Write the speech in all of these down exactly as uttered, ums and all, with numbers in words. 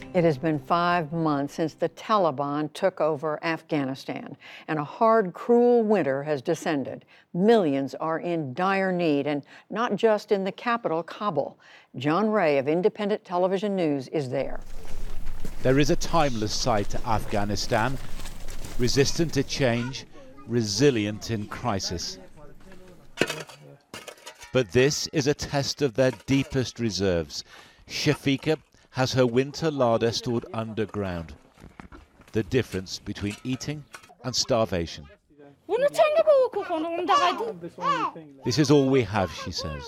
It has been five months since the Taliban took over Afghanistan, and a hard, cruel winter has descended. Millions are in dire need, and not just in the capital, Kabul. John Ray of Independent Television News is there. There is a timeless side to Afghanistan, resistant to change, resilient in crisis. But this is a test of their deepest reserves. Shafiqa has her winter larder stored underground. The difference between eating and starvation. This is all we have, she says.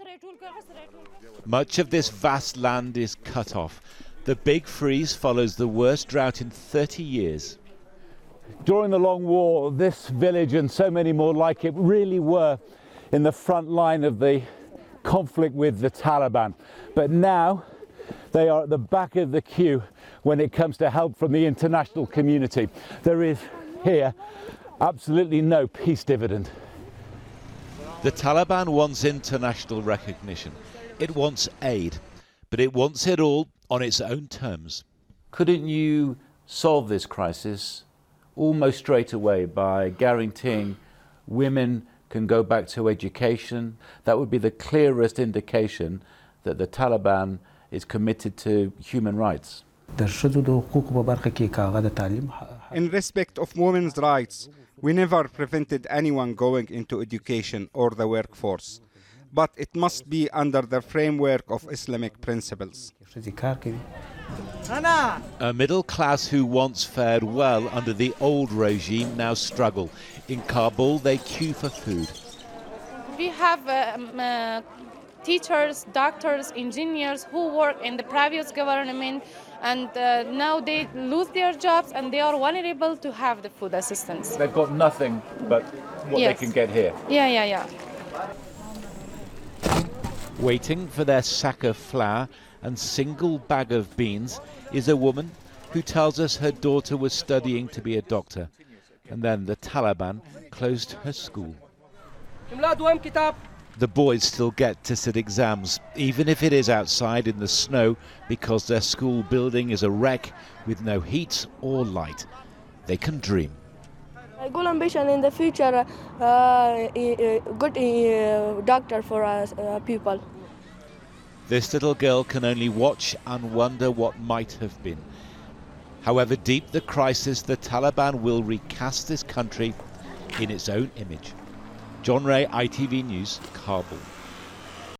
Much of this vast land is cut off. The big freeze follows the worst drought in thirty years. During the long war, this village and so many more like it really were in the front line of the conflict with the Taliban. But now they are at the back of the queue when it comes to help from the international community. There is here absolutely no peace dividend. The Taliban wants international recognition. It wants aid, but it wants it all on its own terms. Couldn't you solve this crisis almost straight away by guaranteeing women can go back to education? That would be the clearest indication that the Taliban is committed to human rights. In respect of women's rights, we never prevented anyone going into education or the workforce, but it must be under the framework of Islamic principles. A middle class who once fared well under the old regime now struggle. In Kabul, they queue for food. We have um, uh, teachers, doctors, engineers who work in the previous government, and uh, now they lose their jobs and they are vulnerable to have the food assistance. They've got nothing but what Yes. they can get here. Yeah, yeah, yeah. Waiting for their sack of flour and single bag of beans is a woman who tells us her daughter was studying to be a doctor, and then the Taliban closed her school. The boys still get to sit exams, even if it is outside in the snow, because their school building is a wreck with no heat or light. They can dream. My goal ambition in the future, uh, good uh, doctor for us uh, people. This little girl can only watch and wonder what might have been. However deep the crisis, the Taliban will recast this country in its own image. John Ray, I T V News, Kabul.